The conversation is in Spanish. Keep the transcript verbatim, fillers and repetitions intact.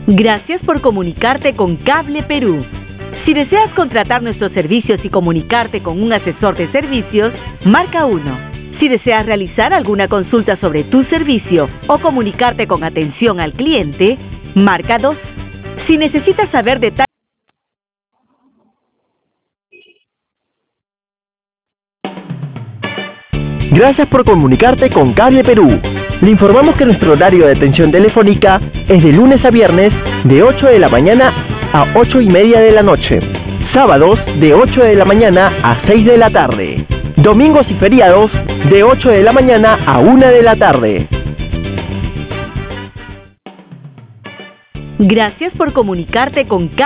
Gracias por comunicarte con Cable Perú. Si deseas contratar nuestros servicios y comunicarte con un asesor de servicios, marca uno. Si deseas realizar alguna consulta sobre tu servicio o comunicarte con atención al cliente, marca dos. Si necesitas saber detalles... Gracias por comunicarte con Cable Perú. Le informamos que nuestro horario de atención telefónica es de lunes a viernes de ocho de la mañana a ocho y media de la noche. Sábados de ocho de la mañana a seis de la tarde. Domingos y feriados de ocho de la mañana a una de la tarde. Gracias por comunicarte con Cable